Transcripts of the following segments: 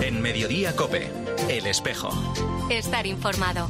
En Mediodía COPE, El Espejo. Estar informado.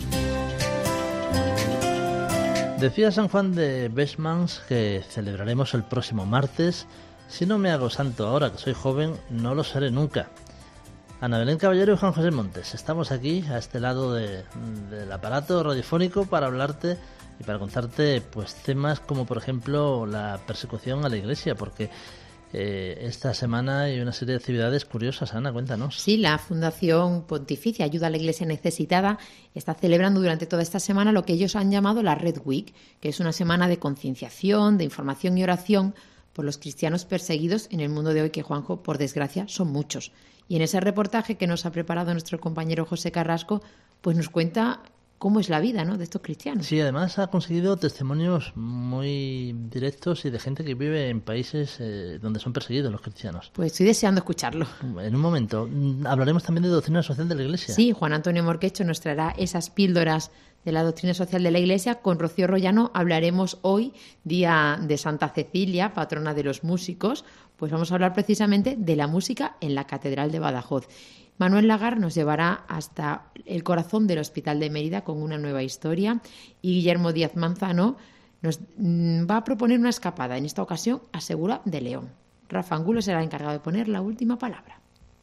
Decía San Juan de Besmans que celebraremos el próximo martes. Si no me hago santo ahora que soy joven, no lo seré nunca. Ana Belén Caballero y Juan José Montes, estamos aquí a este lado del aparato radiofónico para hablarte y para contarte pues temas como por ejemplo la persecución a la Iglesia, porque esta semana hay una serie de actividades curiosas. Ana, cuéntanos. Sí, la Fundación Pontificia Ayuda a la Iglesia Necesitada está celebrando durante toda esta semana lo que ellos han llamado la Red Week, que es una semana de concienciación, de información y oración por los cristianos perseguidos en el mundo de hoy, que, Juanjo, por desgracia, son muchos. Y en ese reportaje que nos ha preparado nuestro compañero José Carrasco, pues nos cuenta cómo es la vida, ¿no?, de estos cristianos. Sí, además ha conseguido testimonios muy directos y de gente que vive en países donde son perseguidos los cristianos. Pues estoy deseando escucharlo. En un momento hablaremos también de doctrina social de la Iglesia. Sí, Juan Antonio Morquecho nos traerá esas píldoras de la doctrina social de la Iglesia. Con Rocío Rollano hablaremos hoy, día de Santa Cecilia, patrona de los músicos, pues vamos a hablar precisamente de la música en la Catedral de Badajoz. Manuel Lagar nos llevará hasta el corazón del Hospital de Mérida con una nueva historia y Guillermo Díaz Manzano nos va a proponer una escapada, en esta ocasión a Segura de León. Rafa Angulo será el encargado de poner la última palabra.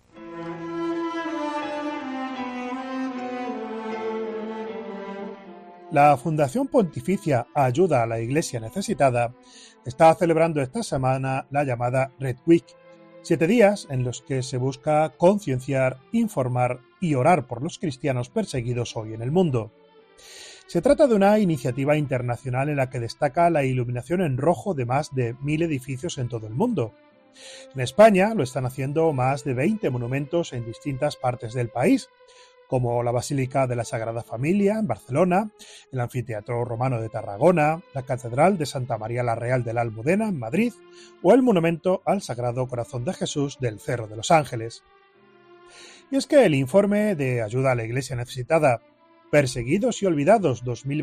La Fundación Pontificia Ayuda a la Iglesia Necesitada está celebrando esta semana la llamada Red Week, 7 días en los que se busca concienciar, informar y orar por los cristianos perseguidos hoy en el mundo. Se trata de una iniciativa internacional en la que destaca la iluminación en rojo de más de 1000 edificios en todo el mundo. En España lo están haciendo más de 20 monumentos en distintas partes del país, como la Basílica de la Sagrada Familia en Barcelona, el Anfiteatro Romano de Tarragona, la Catedral de Santa María la Real de la Almudena en Madrid o el Monumento al Sagrado Corazón de Jesús del Cerro de los Ángeles. Y es que el informe de Ayuda a la Iglesia Necesitada, Perseguidos y Olvidados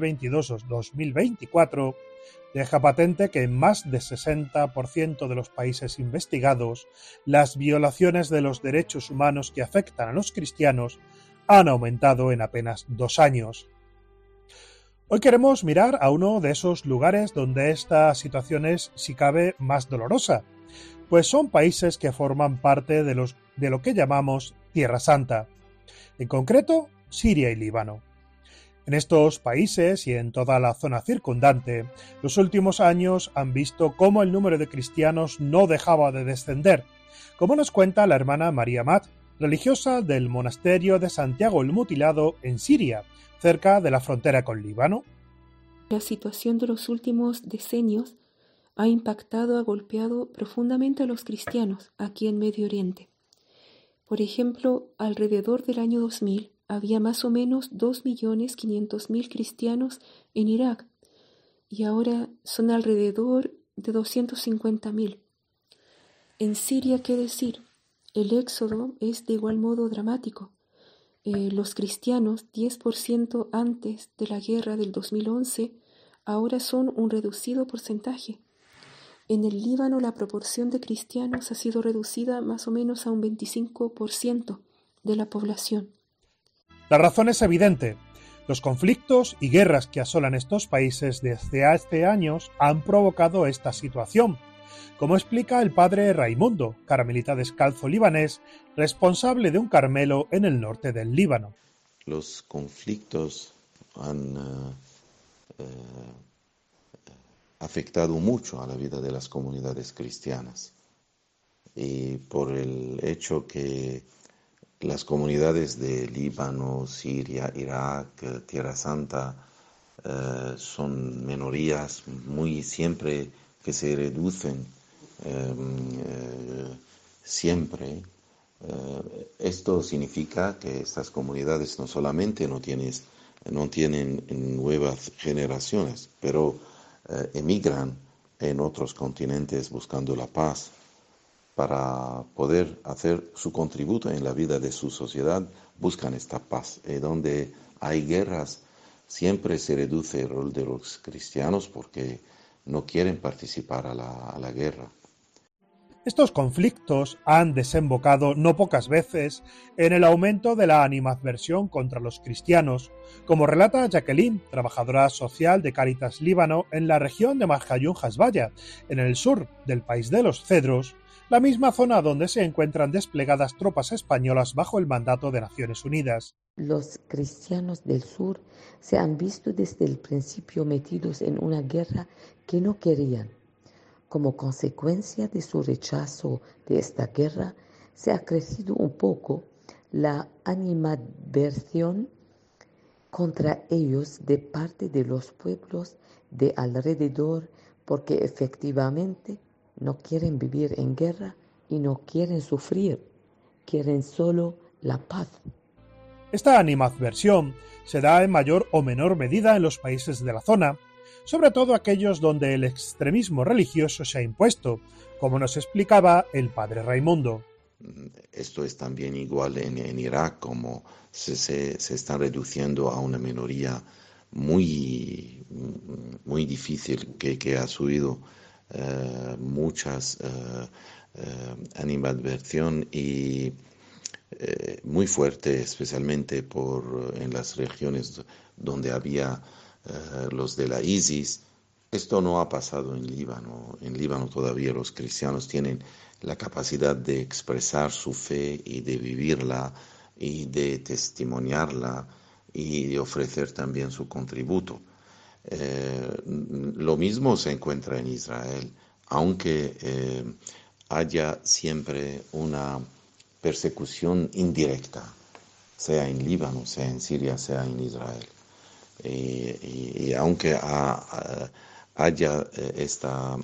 2022-2024, deja patente que en más de 60% de los países investigados, las violaciones de los derechos humanos que afectan a los cristianos han aumentado en apenas 2 años. Hoy queremos mirar a uno de esos lugares donde esta situación es, si cabe, más dolorosa, pues son países que forman parte de lo que llamamos Tierra Santa, en concreto Siria y Líbano. En estos países y en toda la zona circundante, los últimos años han visto cómo el número de cristianos no dejaba de descender, como nos cuenta la hermana María Mat, religiosa del monasterio de Santiago el Mutilado en Siria, cerca de la frontera con Líbano. La situación de los últimos decenios ha golpeado profundamente a los cristianos aquí en Medio Oriente. Por ejemplo, alrededor del año 2000 había más o menos 2.500.000 cristianos en Irak y ahora son alrededor de 250.000. En Siria, ¿qué decir? El éxodo es de igual modo dramático. Los cristianos, 10% antes de la guerra del 2011, ahora son un reducido porcentaje. En el Líbano la proporción de cristianos ha sido reducida más o menos a un 25% de la población. La razón es evidente. Los conflictos y guerras que asolan estos países desde hace años han provocado esta situación, como explica el padre Raimundo, carmelita descalzo libanés, responsable de un Carmelo en el norte del Líbano. Los conflictos han afectado mucho a la vida de las comunidades cristianas, y por el hecho que las comunidades de Líbano, Siria, Irak, Tierra Santa son minorías muy siempre que se reducen siempre. Esto significa que estas comunidades no solamente no tienen nuevas generaciones, pero emigran en otros continentes buscando la paz para poder hacer su contributo en la vida de su sociedad. Buscan esta paz. Donde hay guerras siempre se reduce el rol de los cristianos porque no quieren participar a la guerra. Estos conflictos han desembocado no pocas veces en el aumento de la animadversión contra los cristianos, como relata Jacqueline, trabajadora social de Cáritas Líbano en la región de Marjayún Hasbaya, en el sur del país de los Cedros, la misma zona donde se encuentran desplegadas tropas españolas bajo el mandato de Naciones Unidas. Los cristianos del sur se han visto desde el principio metidos en una guerra que no querían. Como consecuencia de su rechazo de esta guerra, se ha crecido un poco la animadversión contra ellos de parte de los pueblos de alrededor, porque efectivamente no quieren vivir en guerra y no quieren sufrir, quieren solo la paz. Esta animadversión se da en mayor o menor medida en los países de la zona, sobre todo aquellos donde el extremismo religioso se ha impuesto, como nos explicaba el padre Raimundo. Esto es también igual en Irak, como se está reduciendo a una minoría muy difícil que ha subido muchas animadversión y muy fuerte, especialmente en las regiones donde había los de la ISIS. Esto no ha pasado en Líbano. En Líbano todavía los cristianos tienen la capacidad de expresar su fe y de vivirla y de testimoniarla y de ofrecer también su contributo. Lo mismo se encuentra en Israel, aunque haya siempre una persecución indirecta, sea en Líbano, sea en Siria, sea en Israel. Y aunque haya esta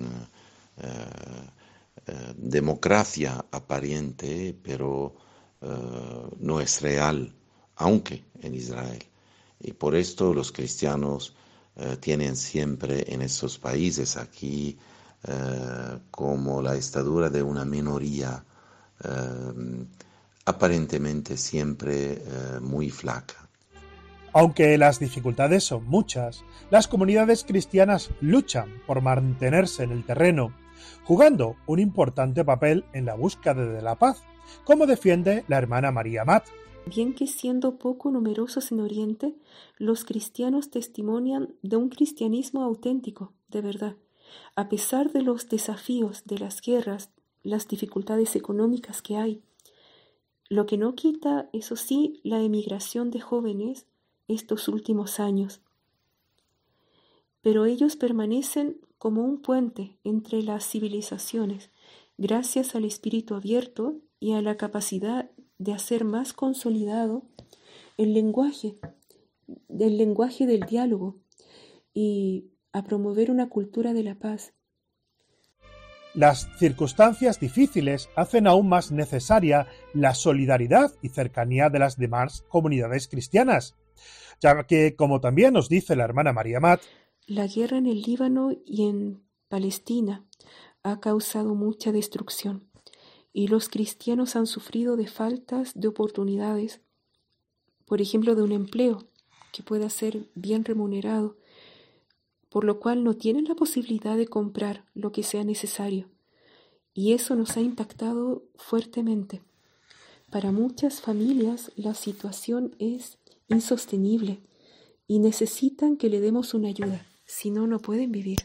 democracia aparente, pero no es real, aunque en Israel. Y por esto los cristianos tienen siempre en estos países aquí como la estadura de una minoría aparentemente siempre muy flaca. Aunque las dificultades son muchas, las comunidades cristianas luchan por mantenerse en el terreno, jugando un importante papel en la búsqueda de la paz, como defiende la hermana María Amat. Bien que siendo poco numerosos en Oriente, los cristianos testimonian de un cristianismo auténtico, de verdad, a pesar de los desafíos de las guerras, las dificultades económicas que hay. Lo que no quita, eso sí, la emigración de jóvenes estos últimos años. Pero ellos permanecen como un puente entre las civilizaciones, gracias al espíritu abierto y a la capacidad de hacer más consolidado el lenguaje del diálogo y a promover una cultura de la paz. Las circunstancias difíciles hacen aún más necesaria la solidaridad y cercanía de las demás comunidades cristianas, ya que, como también nos dice la hermana María Amat, la guerra en el Líbano y en Palestina ha causado mucha destrucción y los cristianos han sufrido de faltas de oportunidades, por ejemplo, de un empleo que pueda ser bien remunerado, por lo cual no tienen la posibilidad de comprar lo que sea necesario. Y eso nos ha impactado fuertemente. Para muchas familias la situación es insostenible y necesitan que le demos una ayuda, si no, no pueden vivir.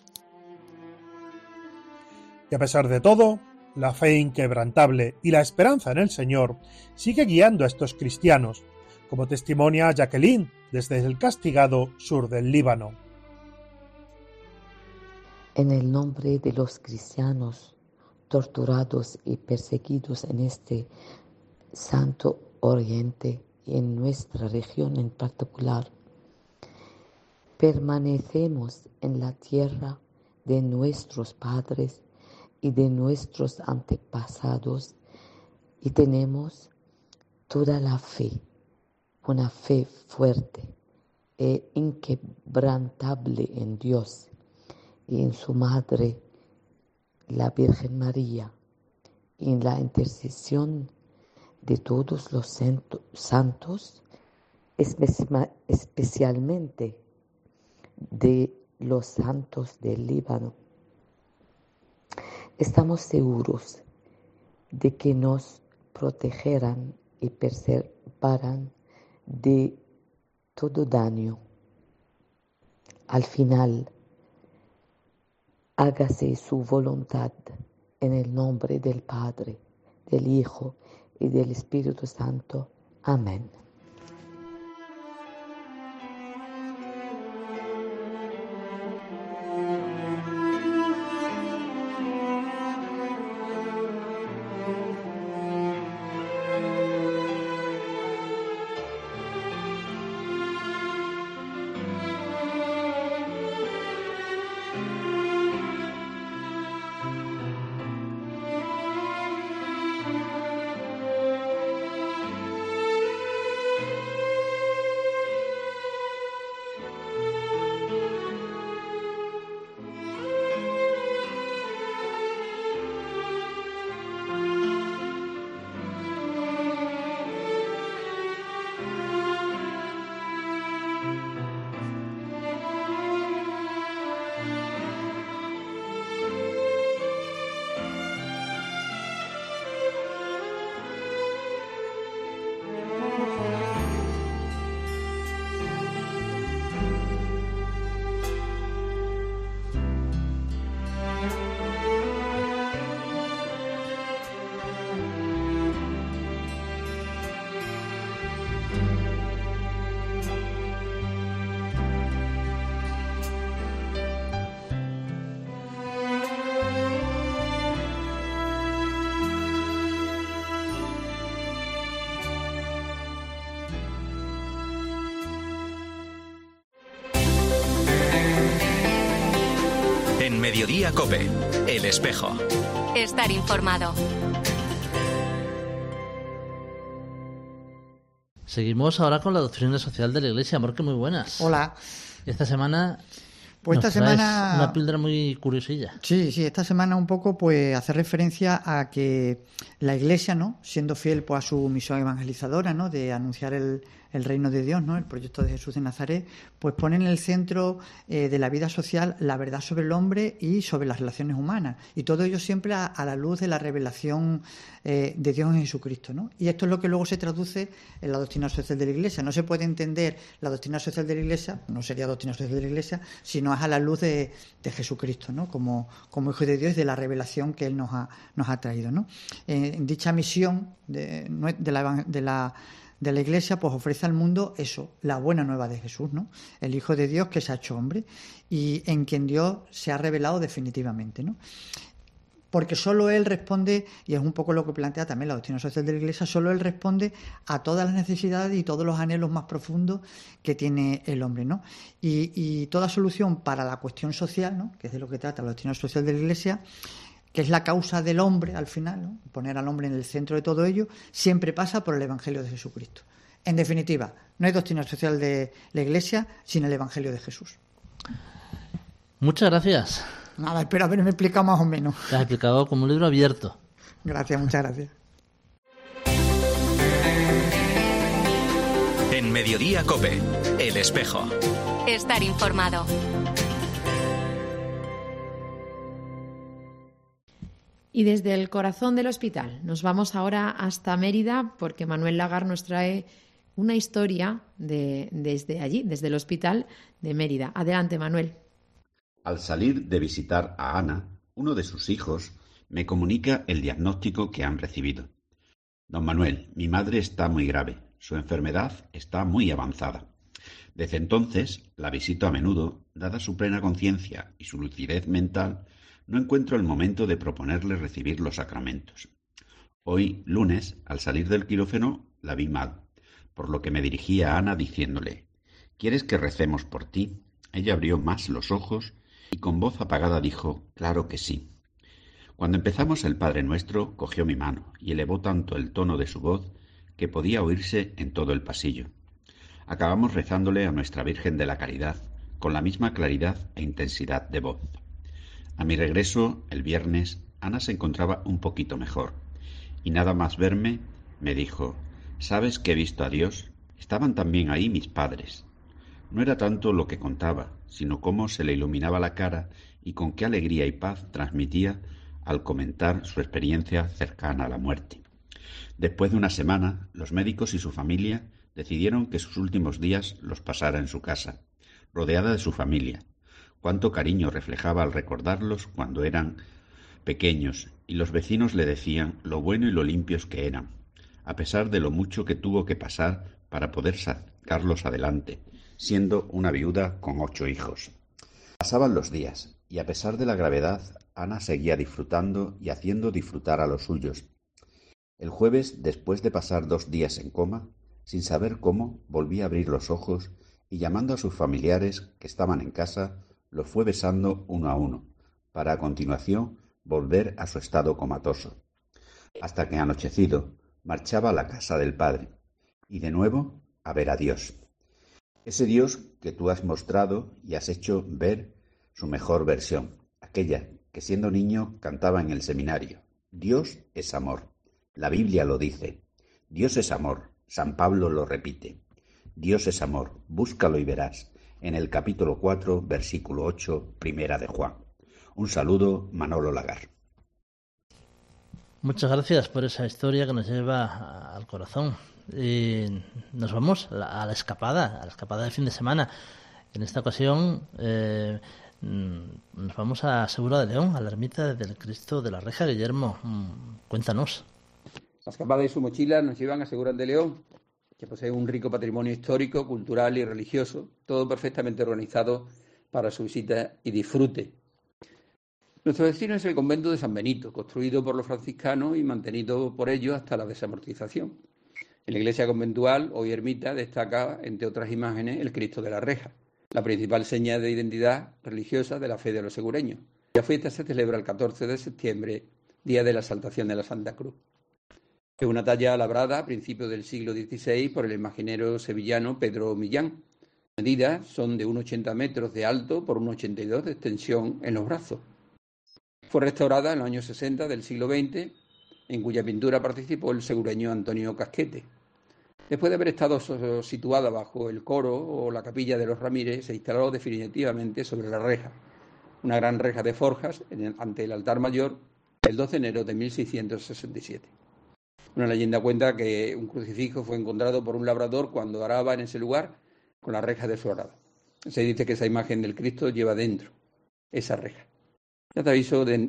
Y a pesar de todo, la fe inquebrantable y la esperanza en el Señor sigue guiando a estos cristianos, como testimonia Jacqueline desde el castigado sur del Líbano. En el nombre de los cristianos torturados y perseguidos en este Santo Oriente y en nuestra región en particular, permanecemos en la tierra de nuestros padres y de nuestros antepasados y tenemos toda la fe, una fe fuerte e inquebrantable en Dios y en su Madre, la Virgen María, y en la intercesión de todos los santos, especialmente de los santos del Líbano. Estamos seguros de que nos protegerán y preservarán de todo daño. Al final, hágase su voluntad en el nombre del Padre, del Hijo y del Espíritu Santo. Amén. En Mediodía COPE, El Espejo. Estar informado. Seguimos ahora con la doctrina social de la Iglesia. Amor, que muy buenas. Hola. Esta semana... Pues nos esta traes semana... una píldora muy curiosilla. Sí, esta semana un poco pues hace referencia a que la Iglesia, ¿no?, siendo fiel pues a su misión evangelizadora, ¿no?, de anunciar el reino de Dios, ¿no?, el proyecto de Jesús de Nazaret, pues pone en el centro de la vida social la verdad sobre el hombre y sobre las relaciones humanas. Y todo ello siempre a la luz de la revelación de Dios en Jesucristo, ¿no? Y esto es lo que luego se traduce en la doctrina social de la Iglesia. No se puede entender la doctrina social de la Iglesia, no sería doctrina social de la Iglesia, sino es a la luz de Jesucristo, ¿no?, como Hijo de Dios y de la revelación que Él nos ha traído, ¿no? En dicha misión de la Iglesia, pues ofrece al mundo eso, la buena nueva de Jesús, ¿no?, el Hijo de Dios que se ha hecho hombre y en quien Dios se ha revelado definitivamente, ¿no? Porque solo Él responde, y es un poco lo que plantea también la doctrina social de la Iglesia, solo Él responde a todas las necesidades y todos los anhelos más profundos que tiene el hombre, ¿no? Y toda solución para la cuestión social, ¿no?, que es de lo que trata la doctrina social de la Iglesia, que es la causa del hombre al final, ¿no?, poner al hombre en el centro de todo ello, siempre pasa por el Evangelio de Jesucristo. En definitiva, no hay doctrina social de la Iglesia sin el Evangelio de Jesús. Muchas gracias. Nada, espero haberme explicado más o menos. Te has explicado como un libro abierto. Gracias, muchas gracias. En Mediodía COPE, El Espejo. Estar informado. Y desde el corazón del hospital nos vamos ahora hasta Mérida porque Manuel Lagar nos trae una historia desde allí, desde el hospital de Mérida. Adelante, Manuel. Al salir de visitar a Ana, uno de sus hijos me comunica el diagnóstico que han recibido. Don Manuel, mi madre está muy grave. Su enfermedad está muy avanzada. Desde entonces la visito a menudo, dada su plena conciencia y su lucidez mental. No encuentro el momento de proponerle recibir los sacramentos. Hoy, lunes, al salir del quirófano, la vi mal, por lo que me dirigí a Ana diciéndole: ¿quieres que recemos por ti? Ella abrió más los ojos y con voz apagada dijo: claro que sí. Cuando empezamos el Padre Nuestro, cogió mi mano y elevó tanto el tono de su voz que podía oírse en todo el pasillo. Acabamos rezándole a Nuestra Virgen de la Caridad, con la misma claridad e intensidad de voz. A mi regreso, el viernes, Ana se encontraba un poquito mejor, y nada más verme, me dijo: ¿sabes que he visto a Dios? Estaban también ahí mis padres. No era tanto lo que contaba, sino cómo se le iluminaba la cara y con qué alegría y paz transmitía al comentar su experiencia cercana a la muerte. Después de una semana, los médicos y su familia decidieron que sus últimos días los pasara en su casa, rodeada de su familia. Cuánto cariño reflejaba al recordarlos cuando eran pequeños, y los vecinos le decían lo bueno y lo limpios que eran, a pesar de lo mucho que tuvo que pasar para poder sacarlos adelante, siendo una viuda con 8 hijos. Pasaban los días, y a pesar de la gravedad, Ana seguía disfrutando y haciendo disfrutar a los suyos. El jueves, después de pasar 2 días en coma, sin saber cómo, volvía a abrir los ojos y llamando a sus familiares que estaban en casa, los fue besando uno a uno, para a continuación volver a su estado comatoso, hasta que anochecido marchaba a la casa del Padre, y de nuevo a ver a Dios. Ese Dios que tú has mostrado y has hecho ver su mejor versión, aquella que siendo niño cantaba en el seminario. Dios es amor. La Biblia lo dice. Dios es amor. San Pablo lo repite. Dios es amor. Búscalo y verás. En el capítulo 4, versículo 8, primera de Juan. Un saludo, Manolo Lagar. Muchas gracias por esa historia que nos lleva al corazón. Y nos vamos a la escapada de fin de semana. En esta ocasión nos vamos a Segura de León, a la ermita del Cristo de la Reja. Guillermo, cuéntanos. La escapada y su mochila nos llevan a Segura de León, que posee un rico patrimonio histórico, cultural y religioso, todo perfectamente organizado para su visita y disfrute. Nuestro destino es el convento de San Benito, construido por los franciscanos y mantenido por ellos hasta la desamortización. En la iglesia conventual, hoy ermita, destaca, entre otras imágenes, el Cristo de la Reja, la principal seña de identidad religiosa de la fe de los segureños. La fiesta se celebra el 14 de septiembre, día de la Exaltación de la Santa Cruz. Es una talla labrada a principios del siglo XVI por el imaginero sevillano Pedro Millán. Las medidas son de 1,80 metros de alto por 1,82 de extensión en los brazos. Fue restaurada en los años 60 del siglo XX, en cuya pintura participó el segureño Antonio Casquete. Después de haber estado situada bajo el coro o la capilla de los Ramírez, se instaló definitivamente sobre la reja, una gran reja de forjas ante el altar mayor, el 12 de enero de 1667. Una leyenda cuenta que un crucifijo fue encontrado por un labrador cuando araba en ese lugar con la reja de su arado. Se dice que esa imagen del Cristo lleva dentro esa reja. Ya te aviso de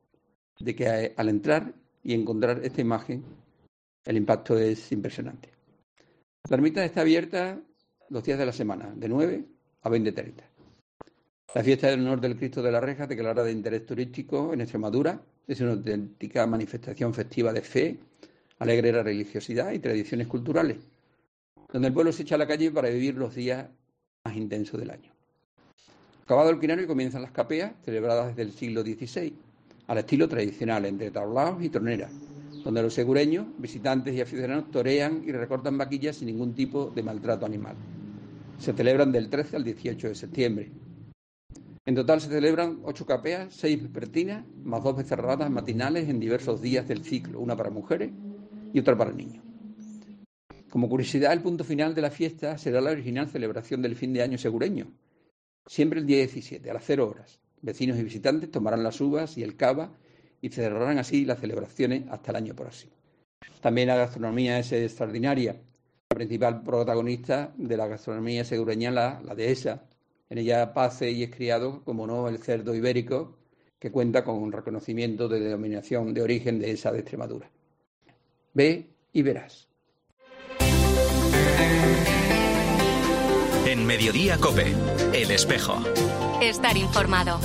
que al entrar y encontrar esta imagen, el impacto es impresionante. La ermita está abierta los días de la semana, de 9 a 20:30. La fiesta en honor del Cristo de la Reja, declarada de interés turístico en Extremadura, es una auténtica manifestación festiva de fe, alegre religiosidad y tradiciones culturales, donde el pueblo se echa a la calle para vivir los días más intensos del año. Acabado el quinario comienzan las capeas, celebradas desde el siglo XVI, al estilo tradicional, entre tablaos y troneras, donde los segureños, visitantes y aficionados torean y recortan vaquillas sin ningún tipo de maltrato animal. Se celebran del 13 al 18 de septiembre. En total se celebran 8 capeas, 6 vespertinas, más 2 becerradas matinales en diversos días del ciclo, una para mujeres y otra para niños. Como curiosidad, el punto final de la fiesta será la original celebración del fin de año segureño, siempre el día 17, a las 0 horas. Vecinos y visitantes tomarán las uvas y el cava y cerrarán así las celebraciones hasta el año próximo. También la gastronomía es extraordinaria. La principal protagonista de la gastronomía segureña, la dehesa. En ella pace y es criado, como no, el cerdo ibérico, que cuenta con un reconocimiento de denominación de origen dehesa de Extremadura. Ve y verás. En Mediodía COPE, El Espejo. Estar informado.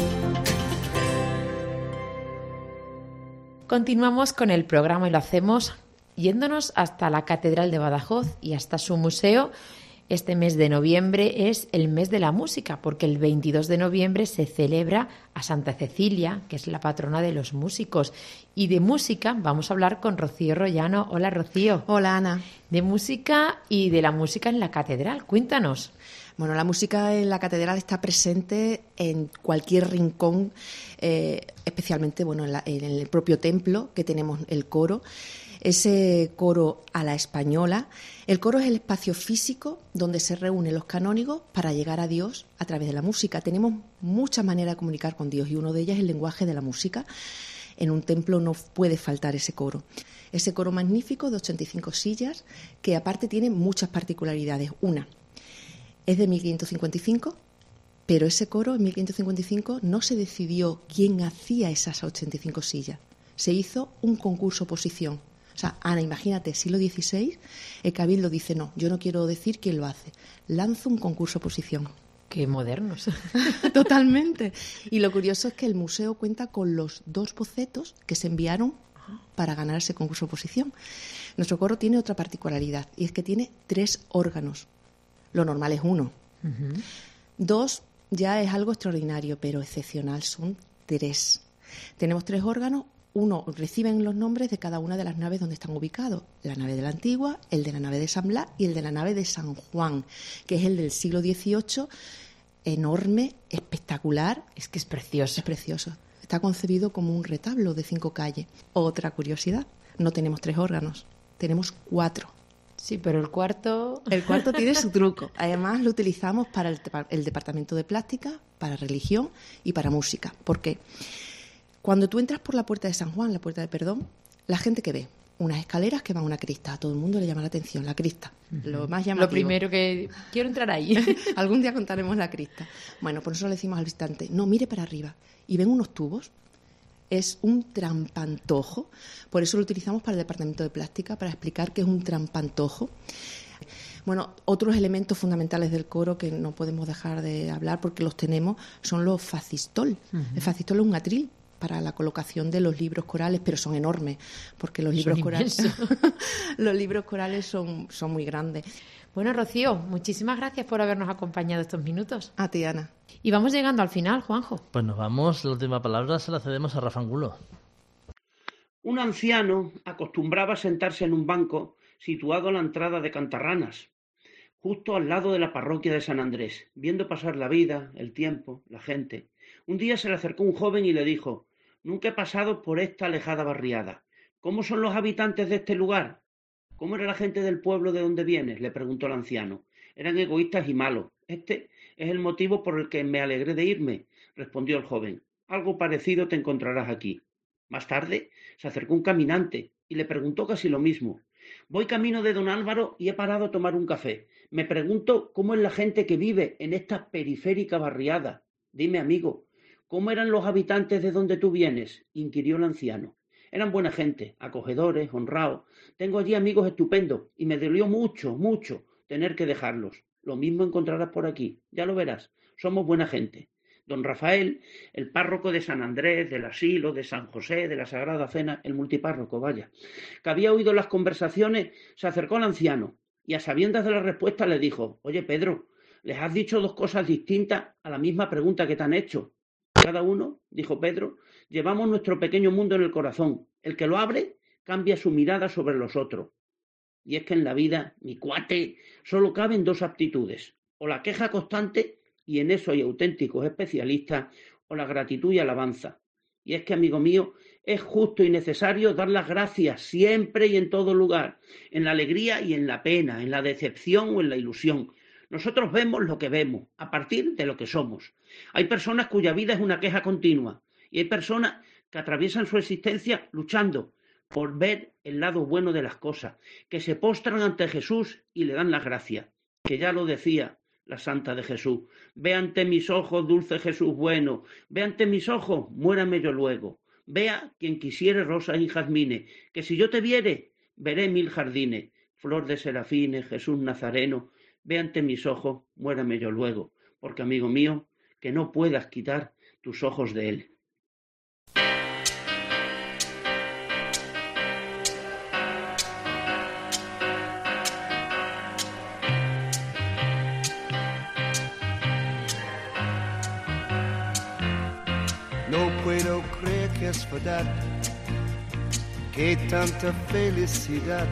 Continuamos con el programa y lo hacemos yéndonos hasta la Catedral de Badajoz y hasta su museo. Este mes de noviembre es el mes de la música, porque el 22 de noviembre se celebra a Santa Cecilia, que es la patrona de los músicos. Y de música vamos a hablar con Rocío Rollano. Hola, Rocío. Hola, Ana. De música y de la música en la catedral. Cuéntanos. Bueno, la música en la catedral está presente en cualquier rincón, especialmente en el propio templo, que tenemos el coro. Ese coro a la española. El coro es el espacio físico donde se reúnen los canónigos para llegar a Dios a través de la música. Tenemos muchas maneras de comunicar con Dios y una de ellas es el lenguaje de la música. En un templo no puede faltar ese coro. Ese coro magnífico de 85 sillas, que aparte tiene muchas particularidades. Una, es de 1555, pero ese coro en 1555 no se decidió quién hacía esas 85 sillas. Se hizo un concurso-oposición. O sea, Ana, imagínate, siglo XVI, el Cabildo dice, no, yo no quiero decir quién lo hace. Lanzo un concurso-oposición. Qué modernos. Totalmente. Y lo curioso es que el museo cuenta con los 2 bocetos que se enviaron para ganar ese concurso-oposición. Nuestro coro tiene otra particularidad, y es que tiene 3 órganos. Lo normal es 1. 2 ya es algo extraordinario, pero excepcional son 3. Tenemos 3 órganos. 1 reciben los nombres de cada una de las naves donde están ubicados. La nave de la Antigua, el de la nave de San Blas y el de la nave de San Juan, que es el del siglo XVIII, enorme, espectacular. Es que es precioso. Es precioso. Está concebido como un retablo de 5 calles. Otra curiosidad, no tenemos 3 órganos, tenemos 4. Sí, pero el cuarto... El cuarto tiene su truco. Además, lo utilizamos para el departamento de plástica, para religión y para música. ¿Por qué? Cuando tú entras por la puerta de San Juan, la puerta de perdón, la gente que ve unas escaleras que van a una crista. A todo el mundo le llama la atención, la crista. Lo más llamativo. Lo primero que... Quiero entrar ahí. Algún día contaremos la crista. Bueno, por eso le decimos al visitante, no, mire para arriba. Y ven unos tubos. Es un trampantojo. Por eso lo utilizamos para el departamento de plástica, para explicar qué es un trampantojo. Bueno, otros elementos fundamentales del coro que no podemos dejar de hablar porque los tenemos son los facistol. El facistol es un atril para la colocación de los libros corales, pero son enormes, porque los libros corales son muy grandes. Bueno, Rocío, muchísimas gracias por habernos acompañado estos minutos. A ti, Ana. Y vamos llegando al final, Juanjo. Pues nos vamos, la última palabra se la cedemos a Rafa Angulo. Un anciano acostumbraba a sentarse en un banco situado a la entrada de Cantarranas, justo al lado de la parroquia de San Andrés, viendo pasar la vida, el tiempo, la gente. Un día se le acercó un joven y le dijo: «Nunca he pasado por esta alejada barriada. ¿Cómo son los habitantes de este lugar?» «¿Cómo era la gente del pueblo de donde vienes?», le preguntó el anciano. «Eran egoístas y malos. Este es el motivo por el que me alegré de irme», respondió el joven. «Algo parecido te encontrarás aquí». Más tarde se acercó un caminante y le preguntó casi lo mismo. «Voy camino de Don Álvaro y he parado a tomar un café. Me pregunto cómo es la gente que vive en esta periférica barriada. Dime, amigo, ¿cómo eran los habitantes de donde tú vienes?», inquirió el anciano. «Eran buena gente, acogedores, honrados. Tengo allí amigos estupendos y me dolió mucho, mucho tener que dejarlos. Lo mismo encontrarás por aquí, ya lo verás. Somos buena gente». Don Rafael, el párroco de San Andrés, del Asilo, de San José, de la Sagrada Cena, el multipárroco, vaya, que había oído las conversaciones, se acercó al anciano y a sabiendas de la respuesta le dijo: «Oye, Pedro, les has dicho 2 cosas distintas a la misma pregunta que te han hecho». «Cada uno», dijo Pedro, «llevamos nuestro pequeño mundo en el corazón. El que lo abre cambia su mirada sobre los otros. Y es que en la vida, mi cuate, solo caben 2 aptitudes: o la queja constante, y en eso hay auténticos especialistas, o la gratitud y alabanza. Y es que, amigo mío, es justo y necesario dar las gracias siempre y en todo lugar, en la alegría y en la pena, en la decepción o en la ilusión. Nosotros vemos lo que vemos, a partir de lo que somos. Hay personas cuya vida es una queja continua, y hay personas que atraviesan su existencia luchando por ver el lado bueno de las cosas, que se postran ante Jesús y le dan las gracias, que ya lo decía la Santa de Jesús: «Ve ante mis ojos, dulce Jesús bueno, ve ante mis ojos, muérame yo luego. Vea quien quisiere rosas y jazmines, que si yo te viere, veré 1000 jardines. Flor de serafines, Jesús Nazareno, ve ante mis ojos, muérame yo luego, porque, amigo mío, que no puedas quitar tus ojos de él». No puedo creer que es verdad, que tanta felicidad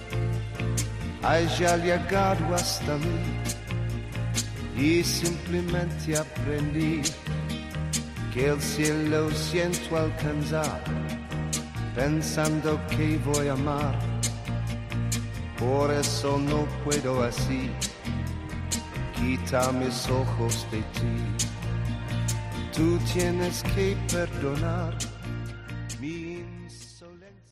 haya llegado hasta mí, y simplemente aprendí que el cielo siento alcanzar, pensando que voy a amar. Por eso no puedo así quitar mis ojos de ti. Tú tienes que perdonar